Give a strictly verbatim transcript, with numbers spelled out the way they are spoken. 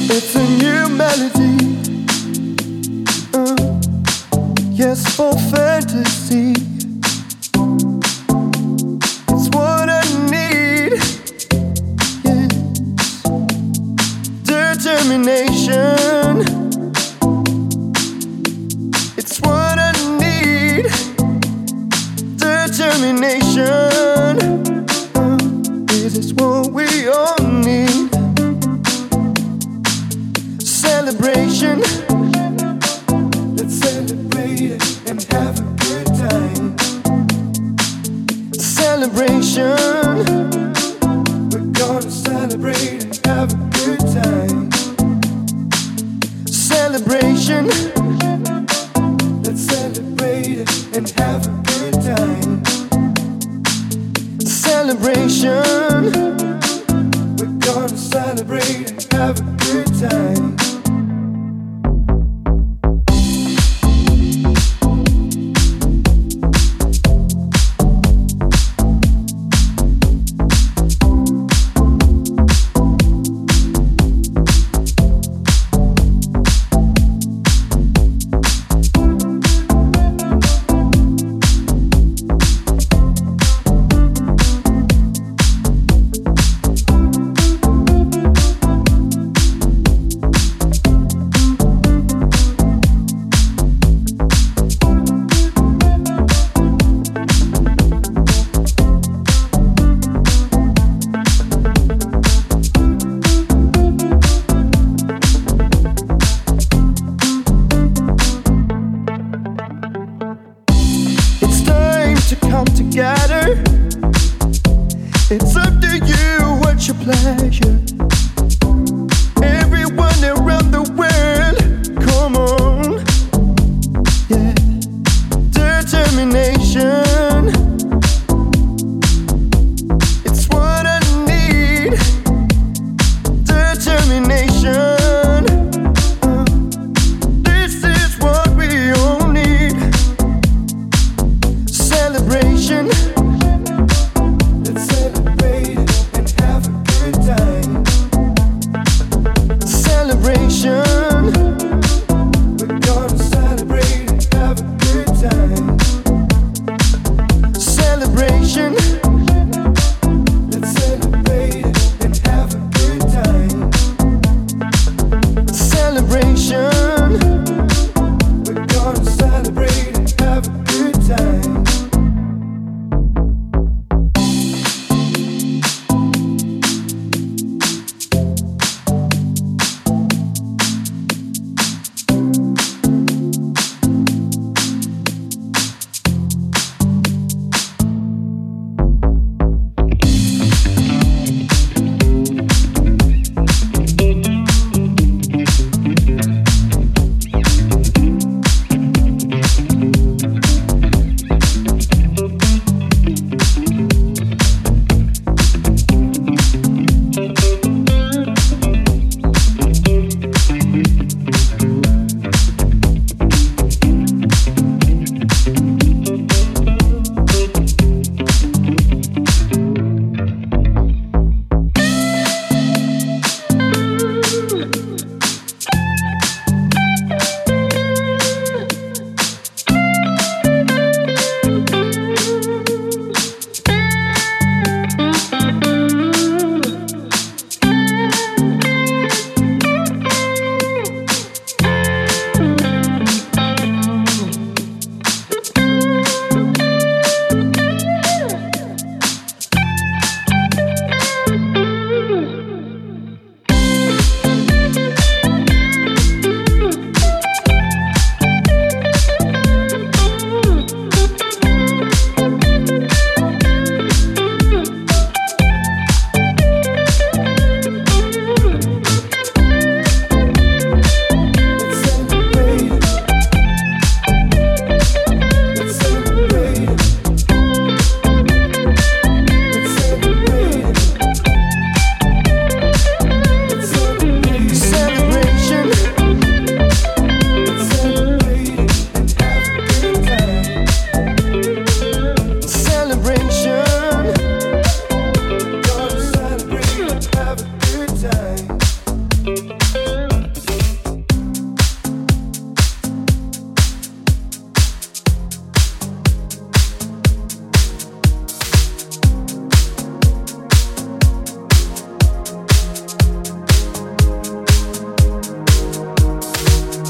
It's a new melody, uh, yes, for fantasy. It's what I need, yes. Determination, it's what I need. Determination, uh, this is what we all need. Celebration, let's celebrate it and have a good time. Celebration, we're gonna celebrate and have a good time. Celebration, let's celebrate it and have a good time. Celebration, we're gonna celebrate and have a good time. To come together, it's up to you, what's your pleasure? Everyone around the world, come on, yeah. Determination, it's what I need. Determination, uh, this is what we all need. Celebration, let's celebrate it and have a good time. Celebration.